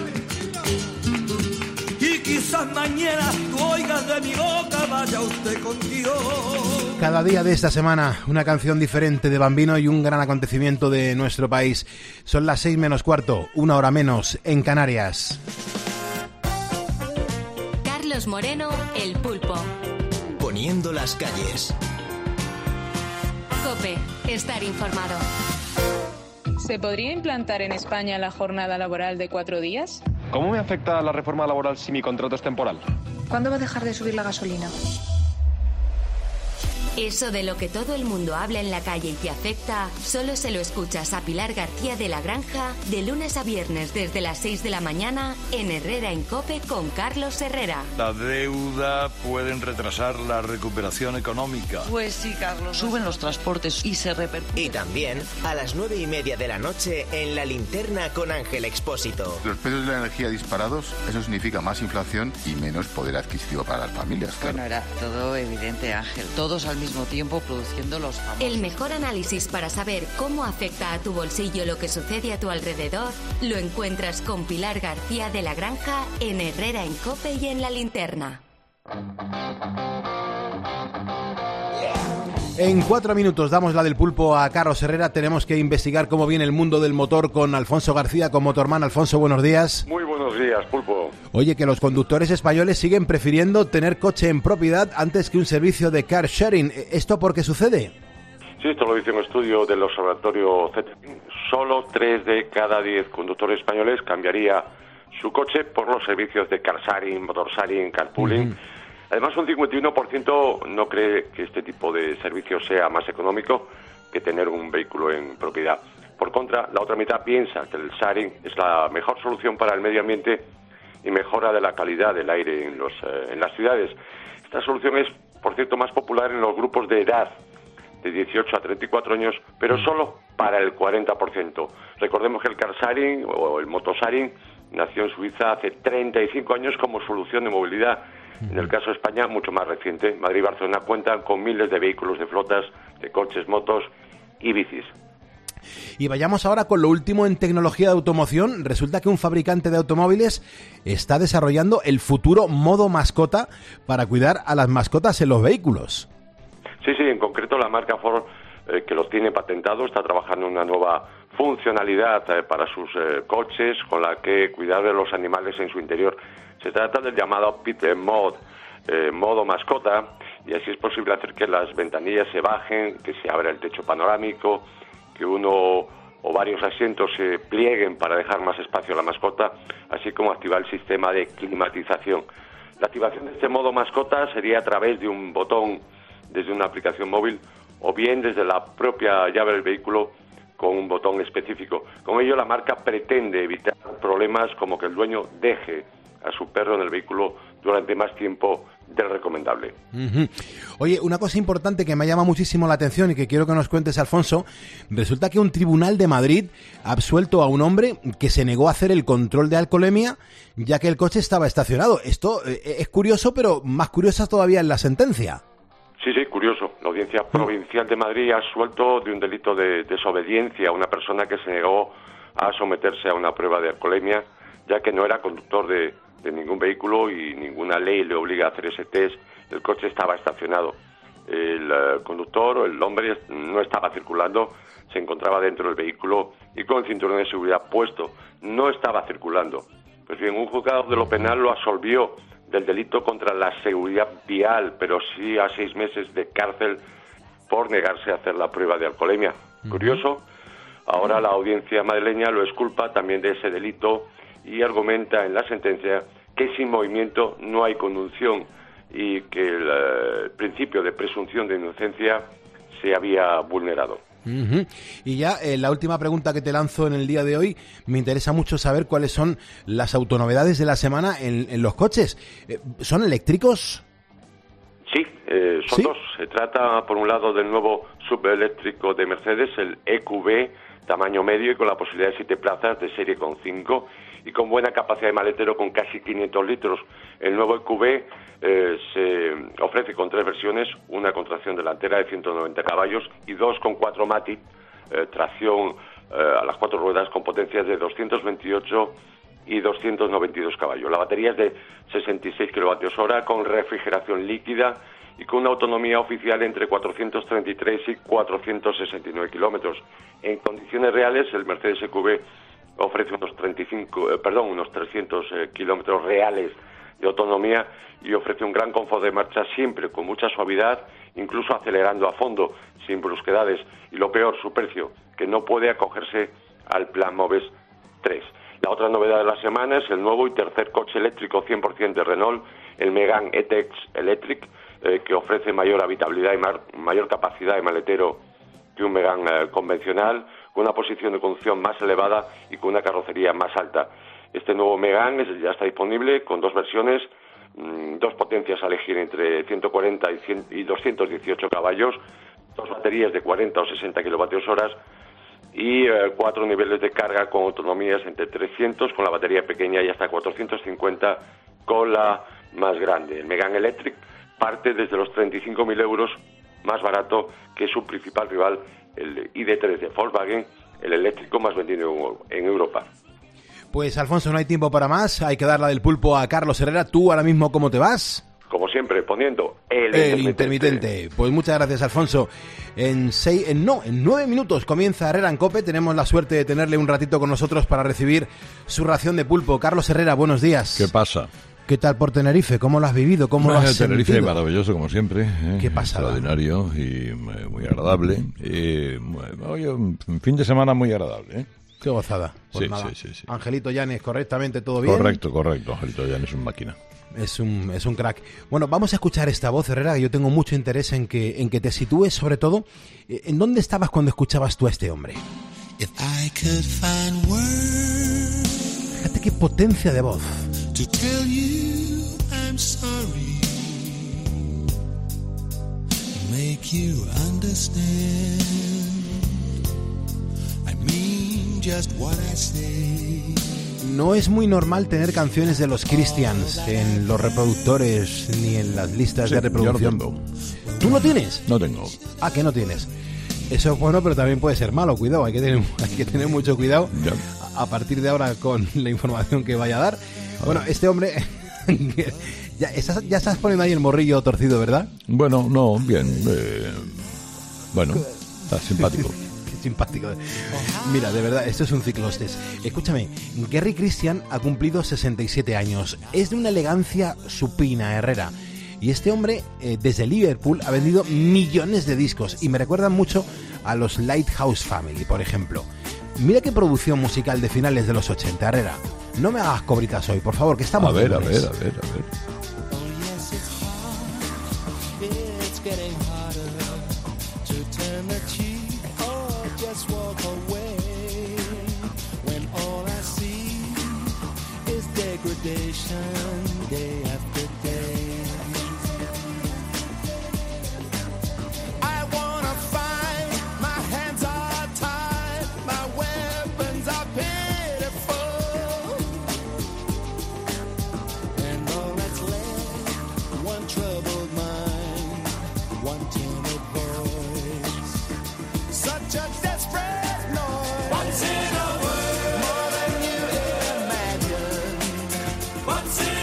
Y quizás mañana tú oigas de mi boca, vaya usted con Dios. Cada día de esta semana una canción diferente de Bambino y un gran acontecimiento de nuestro país. Son las seis menos cuarto, una hora menos en Canarias. Carlos Moreno, El Pulpo. Poniendo las calles. COPE, estar informado. ¿Se podría implantar en España la jornada laboral de cuatro días? ¿Cómo me afecta la reforma laboral si mi contrato es temporal? ¿Cuándo va a dejar de subir la gasolina? Eso de lo que todo el mundo habla en la calle y te afecta, solo se lo escuchas a Pilar García de la Granja de lunes a viernes desde las seis de la mañana en Herrera en COPE con Carlos Herrera. La deuda pueden retrasar la recuperación económica. Pues sí, Carlos. Suben los transportes y se repercute. Y también a las nueve y media de la noche en La Linterna con Ángel Expósito. Los precios de la energía disparados, eso significa más inflación y menos poder adquisitivo para las familias, claro. Bueno, era todo evidente, Ángel. Todos al mismo tiempo produciendo los famosos. El mejor análisis para saber cómo afecta a tu bolsillo lo que sucede a tu alrededor lo encuentras con Pilar García de la Granja en Herrera en COPE y en La Linterna. En cuatro minutos damos la del pulpo a Carlos Herrera. Tenemos que investigar cómo viene el mundo del motor con Alfonso García, con Motorman. Alfonso, buenos días. Muy buenos días, pulpo. Oye, que los conductores españoles siguen prefiriendo tener coche en propiedad antes que un servicio de car sharing. ¿Esto por qué sucede? Sí, esto lo dice un estudio del observatorio Z. Solo tres de cada diez conductores españoles cambiaría su coche por los servicios de car sharing, motor sharing, carpooling. Uh-huh. Además, un cincuenta y uno por ciento no cree que este tipo de servicio sea más económico que tener un vehículo en propiedad. Por contra, la otra mitad piensa que el sharing es la mejor solución para el medio ambiente y mejora de la calidad del aire en, los, eh, en las ciudades. Esta solución es, por cierto, más popular en los grupos de edad de dieciocho a treinta y cuatro años, pero solo para el cuarenta por ciento. Recordemos que el car sharing o el motosharing nació en Suiza hace treinta y cinco años como solución de movilidad. En el caso de España, mucho más reciente. Madrid y Barcelona cuentan con miles de vehículos de flotas, de coches, motos y bicis. Y vayamos ahora con lo último en tecnología de automoción. Resulta que un fabricante de automóviles está desarrollando el futuro modo mascota para cuidar a las mascotas en los vehículos. Sí, sí, en concreto la marca Ford, eh, que lo tiene patentado, está trabajando en una nueva funcionalidad eh, para sus eh, coches con la que cuidar de los animales en su interior. Se trata del llamado Pet Mode, eh, modo mascota, y así es posible hacer que las ventanillas se bajen, que se abra el techo panorámico, que uno o varios asientos se plieguen para dejar más espacio a la mascota, así como activar el sistema de climatización. La activación de este modo mascota sería a través de un botón desde una aplicación móvil o bien desde la propia llave del vehículo con un botón específico. Con ello, la marca pretende evitar problemas como que el dueño deje a su perro en el vehículo durante más tiempo del recomendable. Uh-huh. Oye, una cosa importante que me llama muchísimo la atención y que quiero que nos cuentes, Alfonso, resulta que un tribunal de Madrid ha absuelto a un hombre que se negó a hacer el control de alcoholemia ya que el coche estaba estacionado. Esto eh, es curioso, pero más curiosa todavía es la sentencia. Sí, sí, curioso. La Audiencia Provincial de Madrid ha absuelto de un delito de desobediencia a una persona que se negó a someterse a una prueba de alcoholemia, ya que no era conductor de de ningún vehículo y ninguna ley le obliga a hacer ese test. El coche estaba estacionado. El uh, conductor, el hombre, no estaba circulando, se encontraba dentro del vehículo y con el cinturón de seguridad puesto. No estaba circulando. Pues bien, un juzgado de lo penal lo absolvió del delito contra la seguridad vial, pero sí a seis meses de cárcel por negarse a hacer la prueba de alcoholemia. Curioso, ahora la audiencia madrileña lo exculpa también de ese delito y argumenta en la sentencia que sin movimiento no hay conducción y que el eh, principio de presunción de inocencia se había vulnerado. Uh-huh. Y ya eh, la última pregunta que te lanzo en el día de hoy, me interesa mucho saber cuáles son las autonovedades de la semana en, en los coches. Eh, ¿Son eléctricos? Sí, eh, son ¿Sí? dos. Se trata, por un lado, del nuevo subeléctrico de Mercedes, el E Q B, tamaño medio y con la posibilidad de siete plazas de serie con cinco y con buena capacidad de maletero con casi quinientos litros. El nuevo E Q B eh, se ofrece con tres versiones, una con tracción delantera de ciento noventa caballos y dos con cuatro Matic, eh, tracción eh, a las cuatro ruedas con potencias de doscientos veintiocho y doscientos noventa y dos caballos. La batería es de sesenta y seis kilovatios hora con refrigeración líquida y con una autonomía oficial entre cuatrocientos treinta y tres y cuatrocientos sesenta y nueve kilómetros. En condiciones reales, el Mercedes E Q B ofrece unos treinta y cinco, eh, perdón, unos trescientos eh, kilómetros reales de autonomía y ofrece un gran confort de marcha siempre con mucha suavidad, incluso acelerando a fondo, sin brusquedades. Y lo peor, su precio, que no puede acogerse al plan Moves tres. La otra novedad de la semana es el nuevo y tercer coche eléctrico cien por ciento de Renault, el Megane E-Tech Electric, eh, que ofrece mayor habitabilidad y mar, mayor capacidad de maletero que un Megane eh, convencional, con una posición de conducción más elevada y con una carrocería más alta. Este nuevo Megane es, ya está disponible con dos versiones, mmm, dos potencias a elegir entre ciento cuarenta y, cien, y doscientos dieciocho caballos, dos baterías de cuarenta o sesenta kilovatios horas y eh, cuatro niveles de carga con autonomías entre trescientos con la batería pequeña y hasta cuatrocientos cincuenta con la más grande. El Megane Electric parte desde los treinta y cinco mil euros, más barato que su principal rival, el I D tres de Volkswagen, el eléctrico más vendido en Europa. Pues Alfonso, no hay tiempo para más, hay que dar la del pulpo a Carlos Herrera. ¿Tú ahora mismo cómo te vas? Como siempre, poniendo el, el intermitente. intermitente. Pues muchas gracias, Alfonso. En seis, en no, en nueve minutos comienza Herrera en COPE. Tenemos la suerte de tenerle un ratito con nosotros para recibir su ración de pulpo. Carlos Herrera, buenos días. ¿Qué pasa? ¿Qué tal por Tenerife? ¿Cómo lo has vivido? ¿Cómo lo has Tenerife sentido? Maravilloso, como siempre. ¿eh? ¿Qué pasa? Extraordinario y muy agradable. Y, oye, un fin de semana muy agradable, ¿eh? Qué gozada. Pues sí, nada. sí, sí, sí. Angelito Llanes, correctamente, ¿todo bien? Correcto, correcto. Angelito Llanes es un máquina. Es un, es un crack. Bueno, vamos a escuchar esta voz, Herrera, que yo tengo mucho interés en que, en que te sitúes, sobre todo, ¿en dónde estabas cuando escuchabas tú a este hombre? If I could find words, fíjate qué potencia de voz. To tell you I'm sorry, make you understand, I mean just what I say. No es muy normal tener canciones de los Christians en los reproductores ni en las listas sí, de reproducción. Yo no tengo. ¿Tú no tienes? No tengo. Ah, que no tienes. Eso es bueno, pero también puede ser malo. Cuidado, hay que tener, hay que tener mucho cuidado ya. a partir de ahora con la información que vaya a dar. A bueno, ver. Este hombre... ya, estás, ya estás poniendo ahí el morrillo torcido, ¿verdad? Bueno, no, bien. Eh, bueno, está simpático. Simpático. Mira, de verdad, esto es un ciclostes. Escúchame, Gary Christian ha cumplido sesenta y siete años. Es de una elegancia supina, Herrera. Y este hombre, eh, desde Liverpool, ha vendido millones de discos. Y me recuerdan mucho a los Lighthouse Family, por ejemplo. Mira qué producción musical de finales de los ochenta, Herrera. No me hagas cobritas hoy, por favor, que estamos... A ver, a ver, a ver, a ver. Day after day, I wanna fight. My hands are tied, my weapons are pitiful, and all that's left, one troubled mind, one timid voice, such a desperate noise. What's in a word? More than you imagine. What's in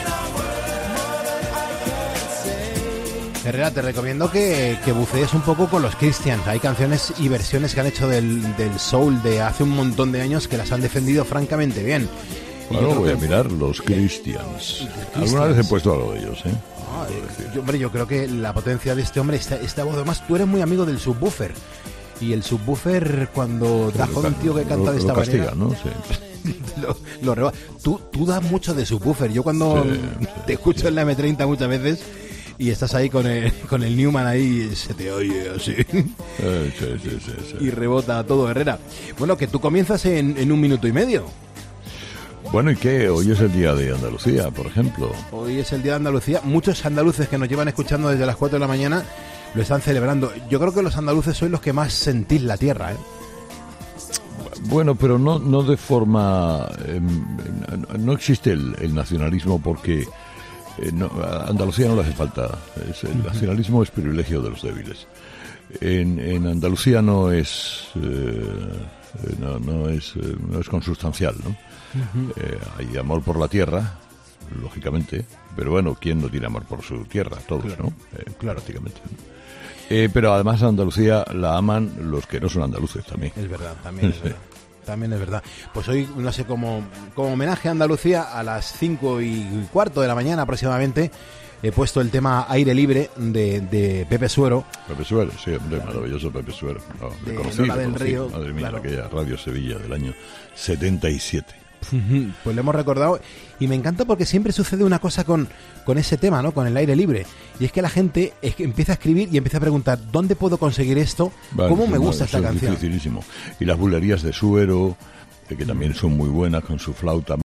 Herrera, te recomiendo que, que bucees un poco con los Christians. Hay canciones y versiones que han hecho del, del soul de hace un montón de años que las han defendido francamente bien. Bueno, voy que... a mirar los Christians. Alguna vez he puesto algo de ellos, ¿eh? Ah, yo, hombre, yo creo que la potencia de este hombre, esta, esta voz, además, tú eres muy amigo del subwoofer. Y el subwoofer, cuando da con un tío que canta lo, de esta lo castiga, manera... ¿no? Sí. lo, lo reba... tú, tú das mucho de subwoofer. Yo cuando Sí, te escucho en la eme treinta muchas veces y estás ahí con el, con el Newman ahí, se te oye así. Eh, sí, sí, sí, sí. Y rebota todo, Herrera. Bueno, que tú comienzas en, en un minuto y medio. Bueno, ¿y qué? Hoy es el día de Andalucía, por ejemplo. Hoy es el día de Andalucía. Muchos andaluces que nos llevan escuchando desde las cuatro de la mañana lo están celebrando. Yo creo que los andaluces sois los que más sentís la tierra, ¿eh? Bueno, pero no, no de forma... Eh, no existe el, el nacionalismo porque eh, no, a Andalucía no le hace falta. Es, el nacionalismo es privilegio de los débiles. En, en Andalucía no es... Eh, no, no es eh, no es consustancial, ¿no? Uh-huh. Eh, hay amor por la tierra, lógicamente, pero bueno, ¿quién no tiene amor por su tierra? Todos, claro, ¿no? Eh, claro. Prácticamente. Eh, pero además Andalucía la aman los que no son andaluces también. Es verdad, también es verdad. También es verdad. Pues hoy, no sé, como, como homenaje a Andalucía, a las cinco y cuarto de la mañana aproximadamente, he puesto el tema Aire Libre de, de Pepe Suero. Pepe Suero, sí, hombre, claro. Maravilloso Pepe Suero. No, de conocí, Lola del conocí, Río. Madre mía, Claro. aquella Radio Sevilla del año setenta y siete. Pues lo hemos recordado y me encanta porque siempre sucede una cosa con, con ese tema, ¿no? Con el aire libre, y es que la gente es que empieza a escribir y empieza a preguntar ¿dónde puedo conseguir esto? Vale, ¿Cómo me no, gusta esta es canción? Dificilísimo. Y las bulerías de Suero, eh, que también son muy buenas con su flauta